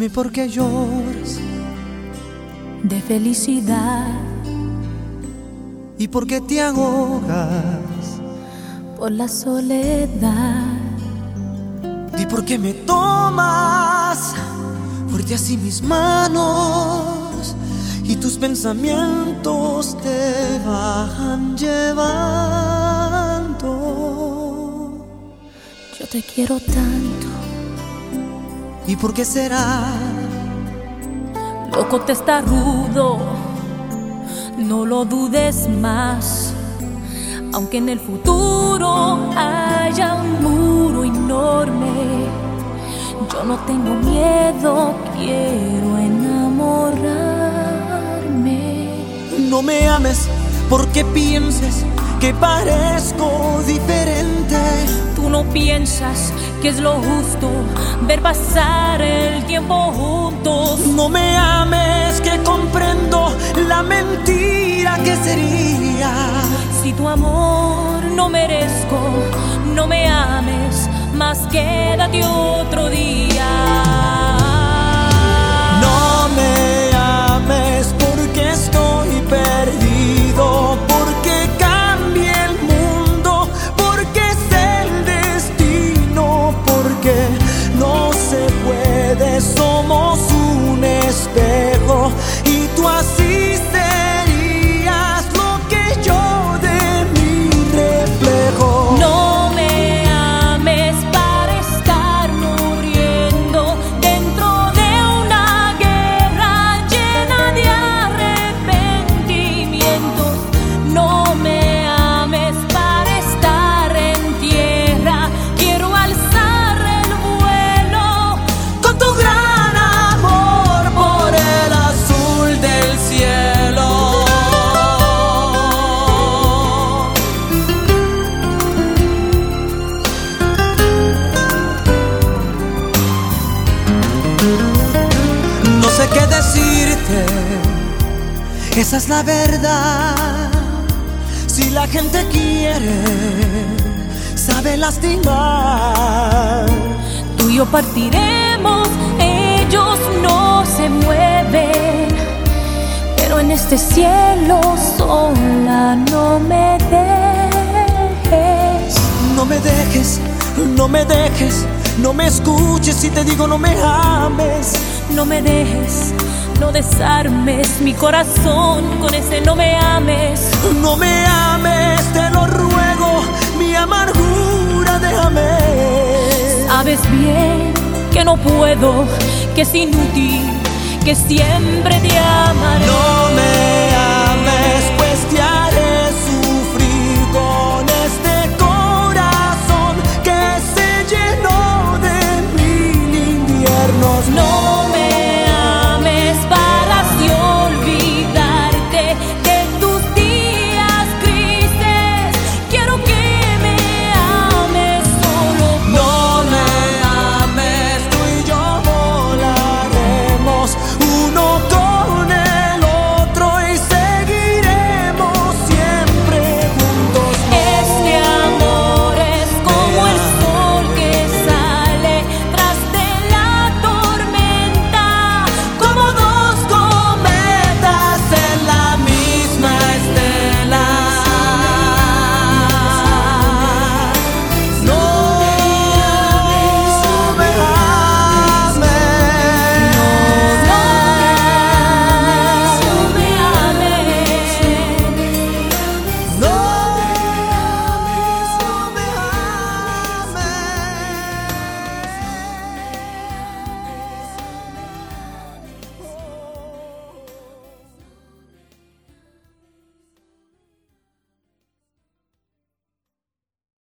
Dime por qué lloras de felicidad y por qué te ahogas por la soledad. Di por qué me tomas fuerte así mis manos y tus pensamientos te van llevando. Yo te quiero tanto. ¿Y por qué será? Loco testarudo, no lo dudes más. Aunque en el futuro haya un muro enorme, yo no tengo miedo, quiero enamorarme. No me ames porque pienses que parezco diferente. Tú no piensas que es lo justo ver pasar el tiempo juntos. No me ames que comprendo la mentira que sería. Si tu amor no merezco, no me ames, más quédate otro día. No me ames porque estoy perdido, porque cambie el mundo, porque es el destino, porque no se puede, somos un espejo y tú así serías lo que yo de mi reflejo. No me ames para estar muriendo dentro de una guerra llena de arrepentimientos. No me ames para estar en tierra, quiero alzar el vuelo Con tu gran amor por el azul del cielo. No sé qué decirte, esa es la verdad. Si la gente quiere, sabe lastimar. Tú y yo partiremos, ellos no se mueven, pero en este cielo sola no me dejes. No me dejes, no me dejes, no me escuches si te digo no me ames. No me dejes, no desarmes mi corazón con ese no me ames. No me ames, te lo ruego, mi amargura déjame. Sabes bien que no puedo, que es inútil, que siempre te amaré. No me